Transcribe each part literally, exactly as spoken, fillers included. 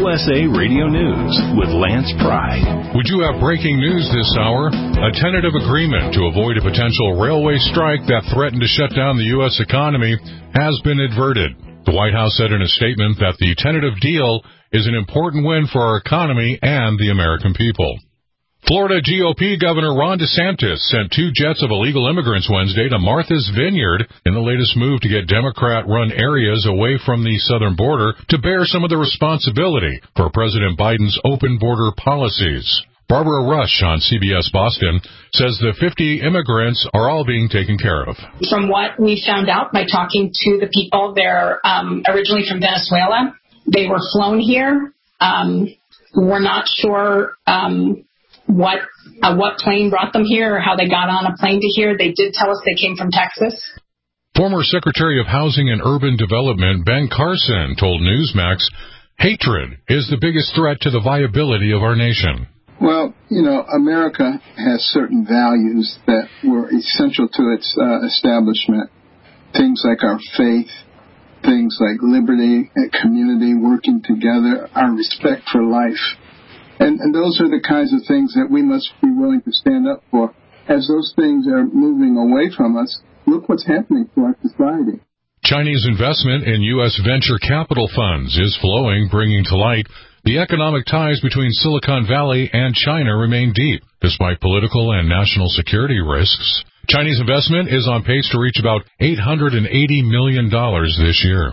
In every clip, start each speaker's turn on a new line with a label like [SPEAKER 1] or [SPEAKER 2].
[SPEAKER 1] U S A Radio News with Lance Pry.
[SPEAKER 2] We do have breaking news this hour. A tentative agreement to avoid a potential railway strike that threatened to shut down the U S economy has been adverted. The White House said in a statement that the tentative deal is an important win for our economy and the American people. Florida G O P Governor Ron DeSantis sent two jets of illegal immigrants Wednesday to Martha's Vineyard in the latest move to get Democrat-run areas away from the southern border to bear some of the responsibility for President Biden's open border policies. Barbara Rush on C B S Boston says the fifty immigrants are all being taken care of.
[SPEAKER 3] From what we found out by talking to the people, they're um, originally from Venezuela. They were flown here. Um, we're not sure um, what uh, what plane brought them here or how they got on a plane to here. They did tell us they came from Texas.
[SPEAKER 2] Former Secretary of Housing and Urban Development Ben Carson told Newsmax, hatred is the biggest threat to the viability of our nation.
[SPEAKER 4] Well, you know, America has certain values that were essential to its uh, establishment. Things like our faith, things like liberty, community, working together, our respect for life. And, and those are the kinds of things that we must be willing to stand up for. As those things are moving away from us, look what's happening to our society.
[SPEAKER 2] Chinese investment in U S venture capital funds is flowing, bringing to light the economic ties between Silicon Valley and China remain deep, despite political and national security risks. Chinese investment is on pace to reach about eight hundred eighty million dollars this year.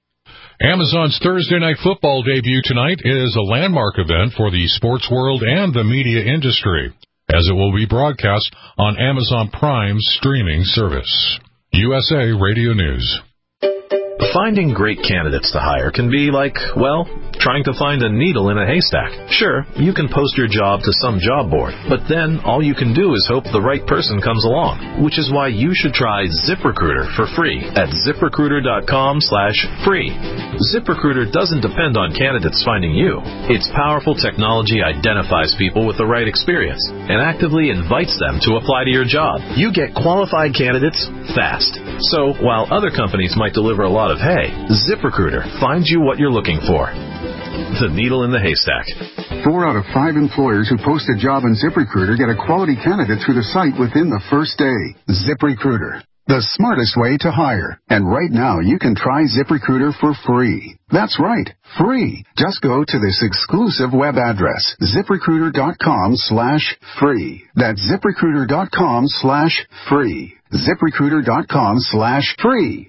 [SPEAKER 2] Amazon's Thursday Night Football debut tonight is a landmark event for the sports world and the media industry, as it will be broadcast on Amazon Prime's streaming service. U S A Radio News.
[SPEAKER 5] Finding great candidates to hire can be like, well, trying to find a needle in a haystack. Sure, you can post your job to some job board, but then all you can do is hope the right person comes along, which is why you should try ZipRecruiter for free at ZipRecruiter.com slash free. ZipRecruiter doesn't depend on candidates finding you. Its powerful technology identifies people with the right experience and actively invites them to apply to your job. You get qualified candidates fast. So, while other companies might deliver a lot of hay, ZipRecruiter finds you what you're looking for. The needle in the haystack.
[SPEAKER 6] Four out of five employers who post a job on ZipRecruiter get a quality candidate through the site within the first day. ZipRecruiter, the smartest way to hire. And right now, you can try ZipRecruiter for free. That's right, free. Just go to this exclusive web address, ZipRecruiter.com slash free. That's ZipRecruiter.com slash free. ZipRecruiter.com slash free.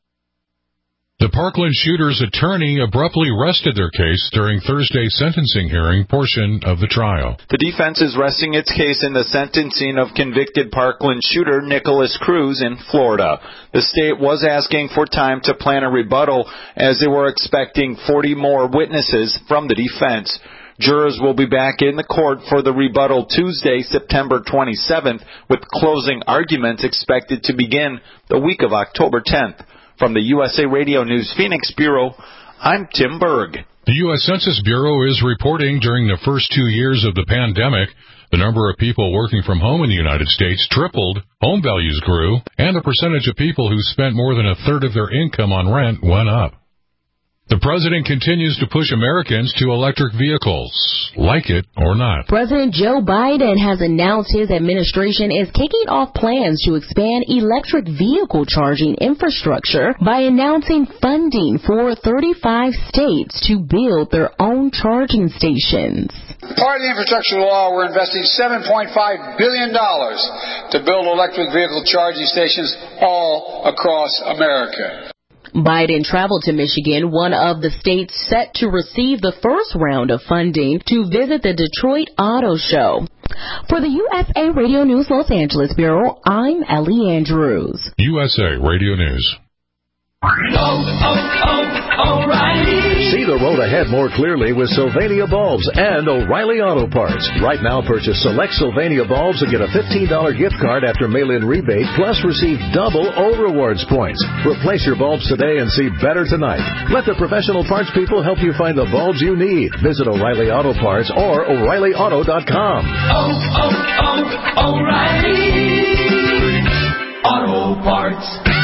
[SPEAKER 2] The Parkland shooter's attorney abruptly rested their case during Thursday's sentencing hearing portion of the trial.
[SPEAKER 7] The defense is resting its case in the sentencing of convicted Parkland shooter Nicholas Cruz in Florida. The state was asking for time to plan a rebuttal as they were expecting forty more witnesses from the defense. Jurors will be back in the court for the rebuttal Tuesday, September twenty-seventh, with closing arguments expected to begin the week of October tenth. From the U S A Radio News Phoenix Bureau, I'm Tim Berg.
[SPEAKER 2] The U S Census Bureau is reporting during the first two years of the pandemic, the number of people working from home in the United States tripled, home values grew, and the percentage of people who spent more than a third of their income on rent went up. The president continues to push Americans to electric vehicles, like it or not.
[SPEAKER 8] President Joe Biden has announced his administration is kicking off plans to expand electric vehicle charging infrastructure by announcing funding for thirty-five states to build their own charging stations.
[SPEAKER 9] Part of the infrastructure law, we're investing seven point five billion dollars to build electric vehicle charging stations all across America.
[SPEAKER 8] Biden traveled to Michigan, one of the states set to receive the first round of funding, to visit the Detroit Auto Show. For the U S A Radio News Los Angeles Bureau, I'm Ellie Andrews.
[SPEAKER 2] U S A Radio News.
[SPEAKER 10] Oh, oh, oh, O'Reilly.
[SPEAKER 11] See the road ahead more clearly with Sylvania Bulbs and O'Reilly Auto Parts. Right now, purchase select Sylvania Bulbs and get a fifteen dollars gift card after mail-in rebate, plus receive double O Rewards points. Replace your bulbs today and see better tonight. Let the professional parts people help you find the bulbs you need. Visit O'Reilly Auto Parts or O'Reilly Auto dot com.
[SPEAKER 10] Oh, oh, oh, O'Reilly Auto Parts.